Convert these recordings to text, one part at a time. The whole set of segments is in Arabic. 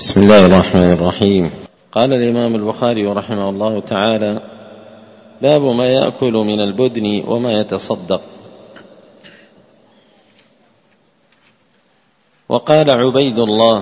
بسم الله الرحمن الرحيم. قال الإمام البخاري رحمه الله تعالى: باب ما يأكل من البدن وما يتصدق. وقال عبيد الله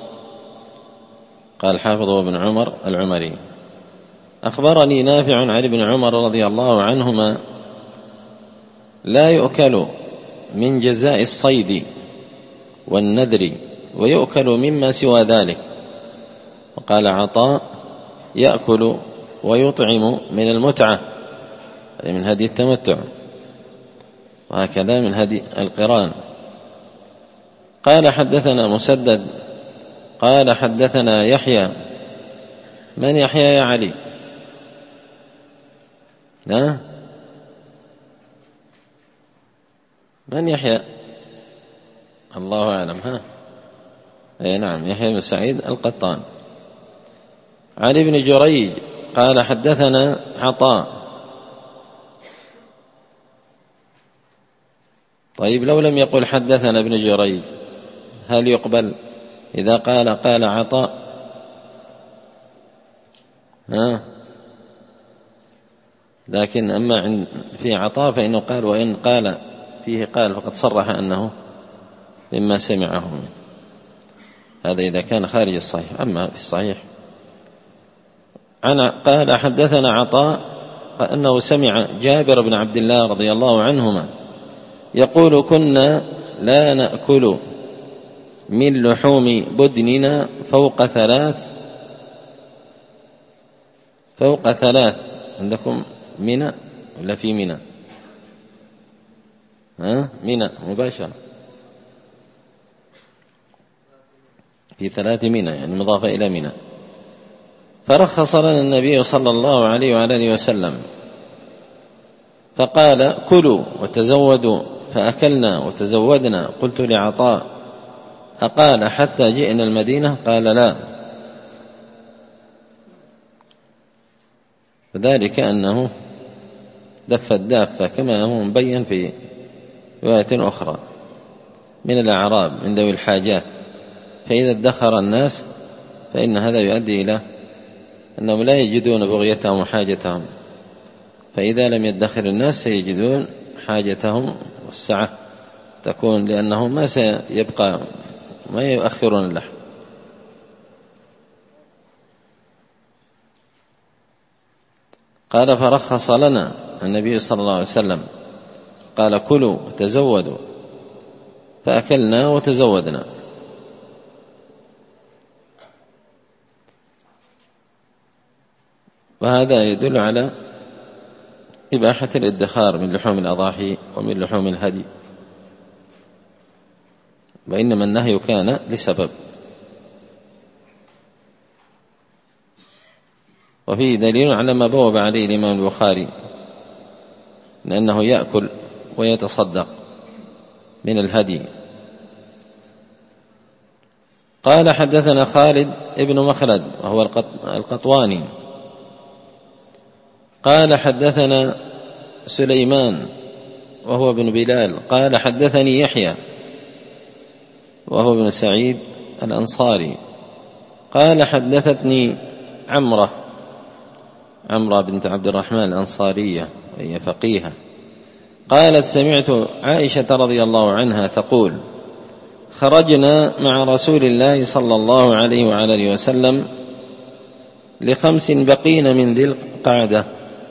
قال حافظ ابن عمر العمري: أخبرني نافع عن ابن عمر رضي الله عنهما: لا يؤكل من جزاء الصيد والنذر ويؤكل مما سوى ذلك. وقال عطاء: يأكل ويطعم من المتعة، من هدي التمتع، وهكذا من هدي القران. قال حدثنا مسدد قال حدثنا يحيى. من يحيى يا علي؟ من يحيى؟ الله أعلم. أي نعم، يحيى بن سعيد القطان. عن ابن جريج قال حدثنا عطاء. طيب، لو لم يقل حدثنا ابن جريج هل يقبل إذا قال عطاء؟ لكن أما في عطاء فإنه قال، وإن قال فيه قال فقد صرح أنه مما سمعه منه. هذا إذا كان خارج الصحيح. أما في الصحيح قال حدثنا عطاء أنه سمع جابر بن عبد الله رضي الله عنهما يقول: كنا لا نأكل من لحوم بدننا فوق ثلاث. عندكم منى ولا في منى؟ منى مباشرة، في 3 منى، يعني مضافة إلى منى. فرخص لنا النبي صلى الله عليه وآله وسلم فقال: كلوا وتزودوا، فأكلنا وتزودنا. قلت لعطاء: أقال حتى جئنا المدينة؟ قال: لا. وذلك أنه دف الدافة كما هو مبين في رواية أخرى من الأعراب من ذوي الحاجات، فإذا ادخر الناس فإن هذا يؤدي إلى أنهم لا يجدون بغيتهم وحاجتهم، فإذا لم يدخر الناس سيجدون حاجتهم، والسعة تكون لأنهم ما سيبقى ما يؤخرون اللحم. قال: فرخص لنا النبي صلى الله عليه وسلم، قال: كلوا وتزودوا، فأكلنا وتزودنا. وهذا يدل على إباحة الادخار من لحوم الأضاحي ومن لحوم الهدي، وإنما النهي كان لسبب. وفيه دليل على ما بوب عليه الإمام البخاري، لأنه يأكل ويتصدق من الهدي. قال حدثنا خالد ابن مخلد وهو القطواني قال حدثنا سليمان وهو ابن بلال قال حدثني يحيى وهو ابن سعيد الأنصاري قال حدثتني عمرة بنت عبد الرحمن الأنصارية وهي فقيهة قالت: سمعت عائشة رضي الله عنها تقول: خرجنا مع رسول الله صلى الله عليه وآله وسلم ل5 بقين من ذي القعدة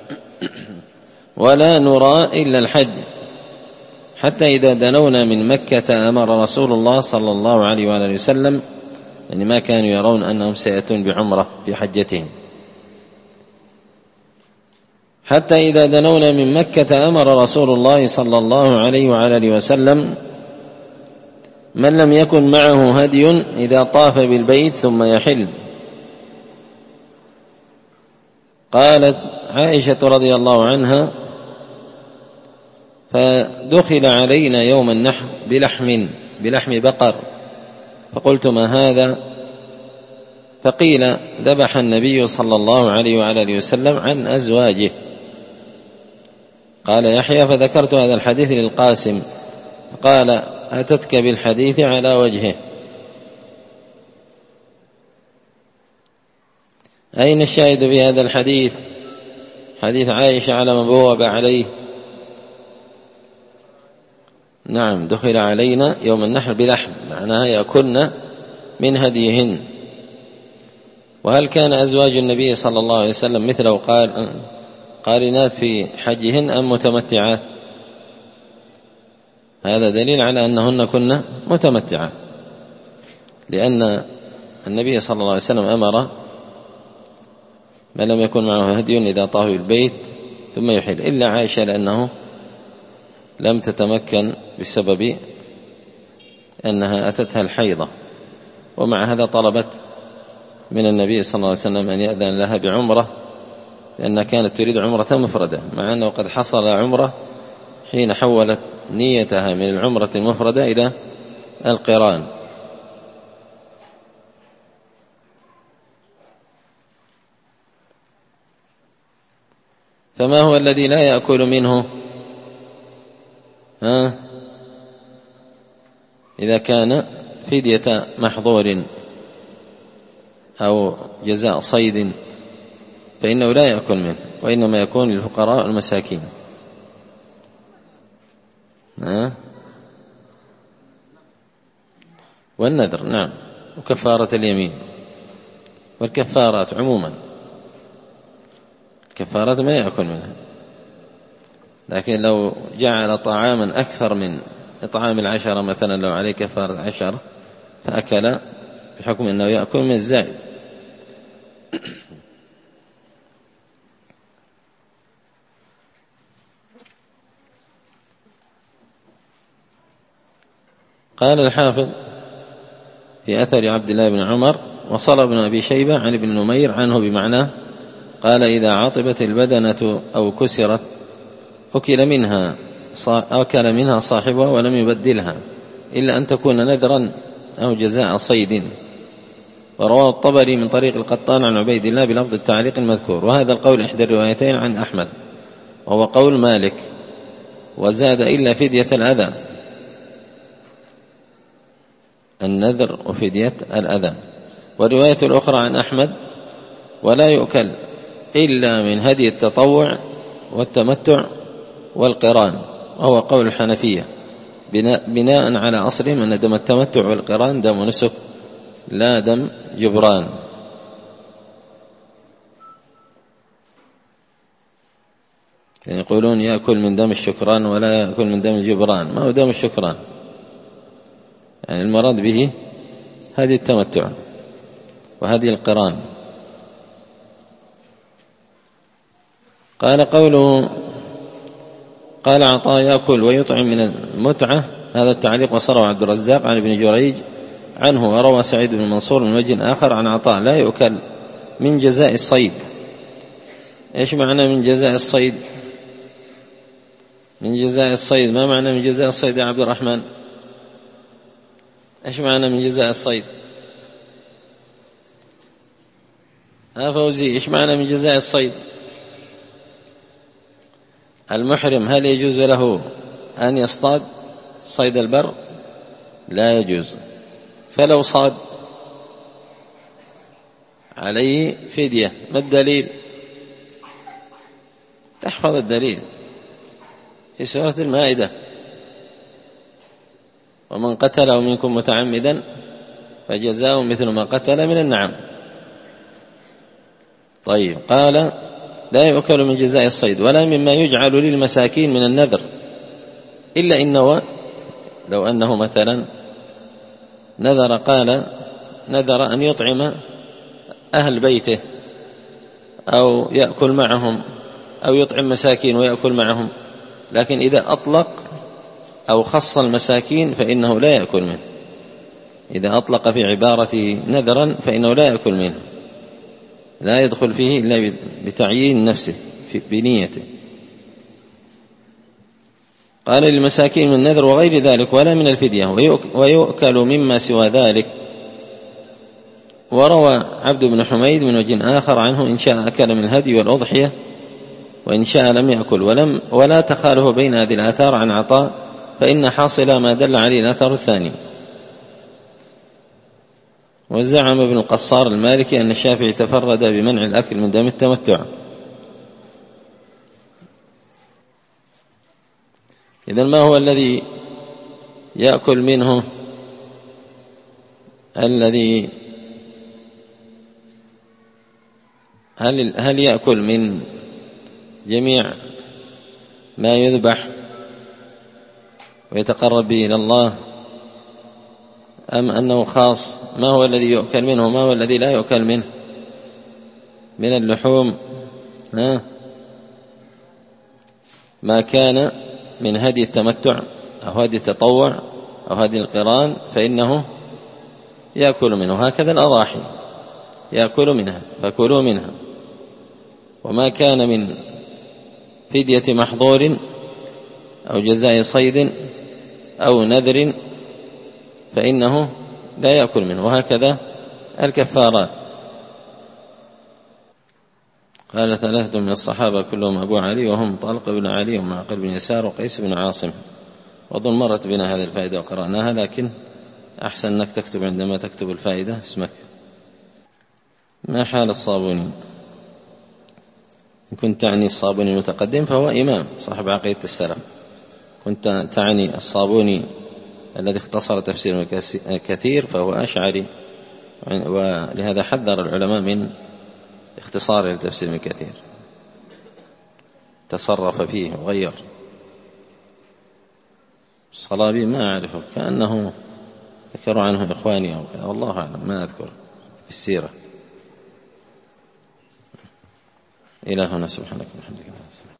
ولا نرى إلا الحج، حتى إذا دنونا من مكة أمر رسول الله صلى الله عليه وآله وسلم، يعني ما كانوا يرون أنهم سيأتون بعمرة في حجتهم، حتى إذا دنونا من مكة أمر رسول الله صلى الله عليه وآله وسلم من لم يكن معه هدي إذا طاف بالبيت ثم يحل. قالت عائشة رضي الله عنها: فدخل علينا يوم النحر بلحم بقر، فقلت: ما هذا؟ فقيل: ذبح النبي صلى الله عليه وآله وسلم عن أزواجه. قال يحيى: فذكرت هذا الحديث للقاسم، قال: أتتك بالحديث على وجهه. أين الشاهد في هذا الحديث؟ حديث عائشة على من بوب عليه. نعم، دخل علينا يوم النحر بلحم، معناها يأكلن من هديهن. وهل كان أزواج النبي صلى الله عليه وسلم مثله قارنات في حجهن أم متمتعات؟ هذا دليل على أنهن كن متمتعات، لأن النبي صلى الله عليه وسلم أمر من لم يكن معه هدي إذا طاف بالبيت ثم يحل، إلا عائشة لأنه لم تتمكن بسبب أنها أتتها الحيضة، ومع هذا طلبت من النبي صلى الله عليه وسلم أن يأذن لها بعمرة، لأنها كانت تريد عمرة مفردة، مع أنه قد حصل عمرة حين حولت نيتها من العمرة المفردة إلى القران. فما هو الذي لا يأكل منه إذا كان فدية محظور أو جزاء صيد فإنه لا يأكل منه، وإنما يكون للفقراء والمساكين. والنذر، نعم، وكفارة اليمين، والكفارات عموما، الكفارات ما يأكل منها. لكن لو جعل طعاما أكثر من إطعام 10 مثلا، لو عليه كفارة 10 فأكل بحكم أنه يأكل من الزائد. قال الحافظ في أثر عبد الله بن عمر: وصل ابن أبي شيبة عن ابن نمير عنه بمعناه، قال: إذا عطبت البدنة أو كسرت أكل منها صاحبها ولم يبدلها، إلا أن تكون نذرا أو جزاء صيد. ورواه الطبري من طريق القطان عن عبيد الله بلفظ التعليق المذكور، وهذا القول إحدى الروايتين عن أحمد، وهو قول مالك، وزاد: إلا فدية الأذى، النذر وفدية الأذى. والرواية الأخرى عن أحمد: ولا يؤكل إلا من هدي التطوع والتمتع والقران، وهو قول الحنفية بناء على أصلهم أن دم التمتع والقران دم نسك لا دم جبران. يعني يقولون يأكل من دم الشكران ولا يأكل من دم الجبران، ما هو دم الشكران، يعني المراد به هذه التمتع وهذه القران. قال قوله: قال عطاء: يأكل ويطعم من المتعة. هذا التعليق وصله عبد الرزاق عن ابن جريج عنه، وروى سعيد بن منصور من وجه آخر عن عطاء: لا يؤكل من جزاء الصيد. إيش معنى من جزاء الصيد؟ من جزاء الصيد، ما معنى من جزاء الصيد يا عبد الرحمن؟ إيش معنى من جزاء الصيد؟ فوزي، إيش معنى من جزاء الصيد؟ المحرم هل يجوز له أن يصطاد صيد البر؟ لا يجوز. فلو صاد عليه فدية. ما الدليل؟ تحفظ الدليل في سورة المائدة: ومن قتله منكم متعمدا فجزاء مثل ما قتل من النعم. طيب، قال: لا يؤكل من جزاء الصيد ولا مما يجعل للمساكين من النذر، إلا إنه لو أنه مثلا نذر، قال نذر أن يطعم أهل بيته أو يأكل معهم أو يطعم مساكين ويأكل معهم، لكن إذا أطلق أو خص المساكين فإنه لا يأكل منه. إذا أطلق في عبارته نذرا فإنه لا يأكل منه، لا يدخل فيه إلا بتعيين نفسه بنيته. قال: للمساكين من النذر وغير ذلك ولا من الفدية، ويؤكل مما سوى ذلك. وروى عبد بن حميد من وجه آخر عنه: إن شاء أكل من الهدي والأضحية، وإن شاء لم يأكل. ولا تخالف بين هذه الآثار عن عطاء، فإن حاصل ما دل عليه الآثار الثاني. وزعم ابن القصار المالكي أن الشافعي تفرد بمنع الأكل من دم التمتع. إذن ما هو الذي يأكل منه؟ هل يأكل من جميع ما يذبح ويتقرب به إلى الله، أم أنه خاص؟ ما هو الذي يؤكل منه؟ ما هو الذي لا يؤكل منه من اللحوم؟ ما كان من هدي التمتع أو هدي التطوع أو هدي القران فإنه يأكل منه، هكذا الأضاحي يأكل منها فكلوا منها. وما كان من فدية محظور أو جزاء صيد أو نذر فإنه لا يأكل منه، وهكذا الكفارات. قال 3 من الصحابة كلهم أبو علي، وهم طلق بن علي ومعقل بن يسار وقيس بن عاصم. وأظن مرت بنا هذه الفائدة وقرأناها، لكن أحسن أنك تكتب عندما تكتب الفائدة اسمك. ما حال الصابوني؟ إن كنت تعني الصابوني المتقدم فهو إمام صاحب عقيدة السلف، كنت تعني الصابوني الذي اختصر تفسير كثير فهو أشعري، ولهذا حذر العلماء من اختصار لتفسير كثير، تصرف فيه وغير. الصلابي ما أعرفه، كأنه ذكروا عنه إخواني أو كذا، والله أعلم، ما أذكر في السيرة. إلهنا سبحانك وبحمدك.